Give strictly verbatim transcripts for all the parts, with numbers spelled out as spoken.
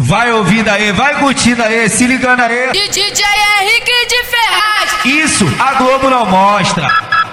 Vai ouvindo aí, vai curtindo aí, se ligando aí. E D J Henrique de Ferraz. Isso, a Globo não mostra.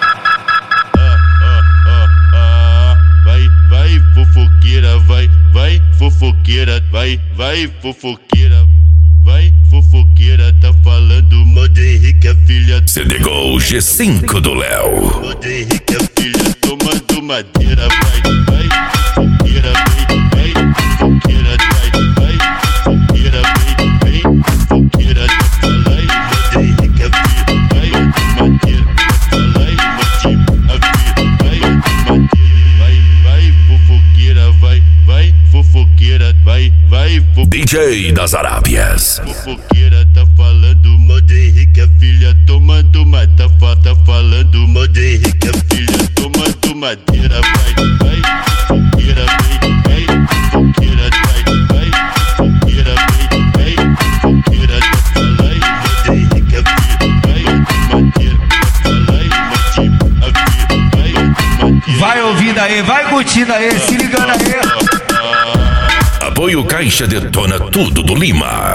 Vai, vai, fofoqueira, vai, vai, fofoqueira, vai, vai, fofoqueira, vai, fofoqueira, tá falando Modo Henrique, a filha. C D Gol G cinco do Léo. Modo Henrique, a filha, tomando madeira, vai, vai, fofoqueira, vem, vem, fofoqueira, vai, vai, fofoqueira, vem, vem, fofoqueira, tá falando Modo Henrique, a filha, vai, madeira, tá falando Modo a filha, vai, madeira. Vai, fofoqueira, vai, vai, fofoqueira, vai, vai, fofoqueira. D J das Arábias. Fofoqueira tá falando Modo Henrique, a filha tomando uma, tá, tá falando Modo Henrique, a filha tomando madeira, vai, vai, fofoqueira, vem, vem, fofoqueira, vai, vai, fofoqueira, vem, vem, fofoqueira, tá falando Modo Henrique, a filha, vai, madeira, tá falando a filha, vai, madeira. Vai ouvindo aí, vai curtindo aí, se ligando aí. Apoio Caixa Detona Tudo do Lima.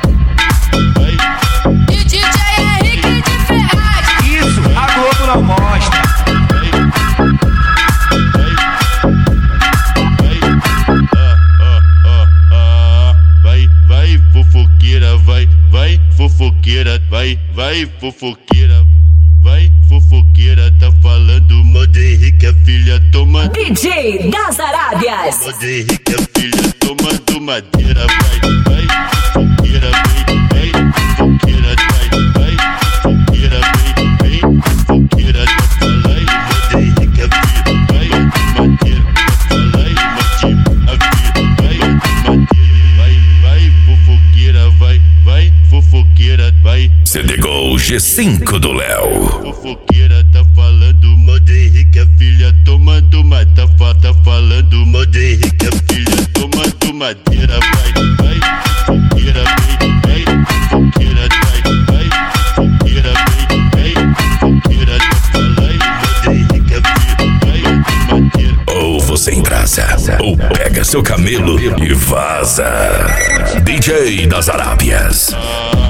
E D J Henrique de Ferraz. Isso, a Globo não mostra. Vai, vai, fofoqueira, vai, vai, fofoqueira, vai, vai, fofoqueira, vai, fofoqueira, tá falando Modo Henrique, a filha tomando. D J das Arábias. Modo Henrique, a filha tomando madeira, vai, vai, fofoqueira, vem, vem, fofoqueira, vai, vai, fofoqueira, vem, vem, fofoqueira, tá falando Modo Henrique, a filha, vai, madeira, tá falando a filha, vai, madeira, vai, vai, fofoqueira, vai, vai, fofoqueira, vai. C D Gol G cinco do Léo. Fofoqueira tá falando Modo Henrique, a filha tomando uma, tá, tá falando Modo Henrique, a filha tomando madeira, vai, vai, fofoqueira, vem, vem, fofoqueira, vai, vai, fofoqueira, vem, vem, fofoqueira, tá falando Modo Henrique, a filha, vai, madeira. Ou você embraça, ou pega seu camelo e vaza. D J das Arábias.